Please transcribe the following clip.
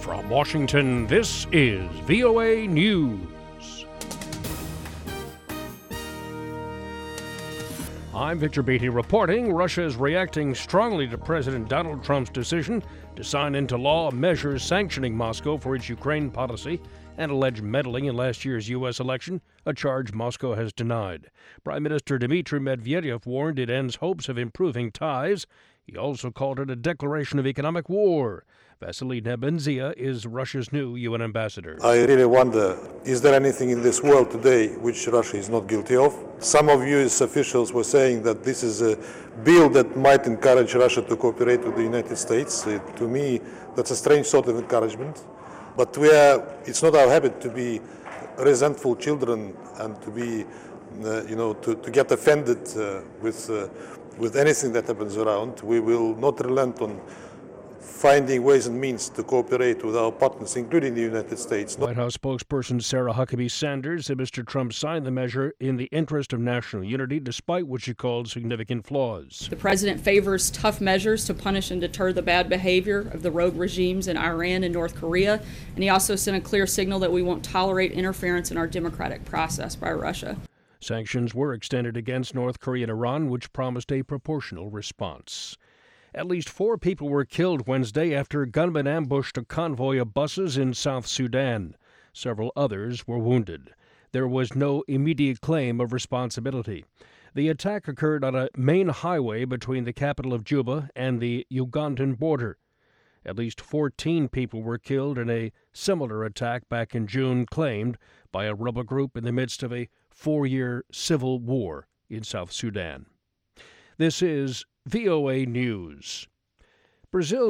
From Washington, this is VOA News. I'm Victor Beatty reporting Russia is reacting strongly to President Donald Trump's decision to sign into law measures sanctioning Moscow for its Ukraine policy and alleged meddling in last year's U.S. election, a charge Moscow has denied. Prime Minister Dmitry Medvedev warned it ends hopes of improving ties. He also called it a declaration of economic war. Vasily Nebenzia is Russia's new UN ambassador. I really wonder, is there anything in this world today which Russia is not guilty of? Some of U.S. officials were saying that this is a bill that might encourage Russia to cooperate with the United States. To me, that's a strange sort of encouragement. But it's not our habit to be resentful children and to be, to get offended with anything that happens around. We will not relent on finding ways and means to cooperate with our partners, including the United States. White House spokesperson Sarah Huckabee Sanders said Mr. Trump signed the measure in the interest of national unity, despite what she called significant flaws. The president favors tough measures to punish and deter the bad behavior of the rogue regimes in Iran and North Korea, and he also sent a clear signal that we won't tolerate interference in our democratic process by Russia. Sanctions were extended against North Korea and Iran, which promised a proportional response. At least 4 people were killed Wednesday after gunmen ambushed a convoy of buses in South Sudan. Several others were wounded. There was no immediate claim of responsibility. The attack occurred on a main highway between the capital of Juba and the Ugandan border. At least 14 people were killed in a similar attack back in June, claimed by a rebel group in the midst of a 4-year civil war in South Sudan. This is VOA News. Brazil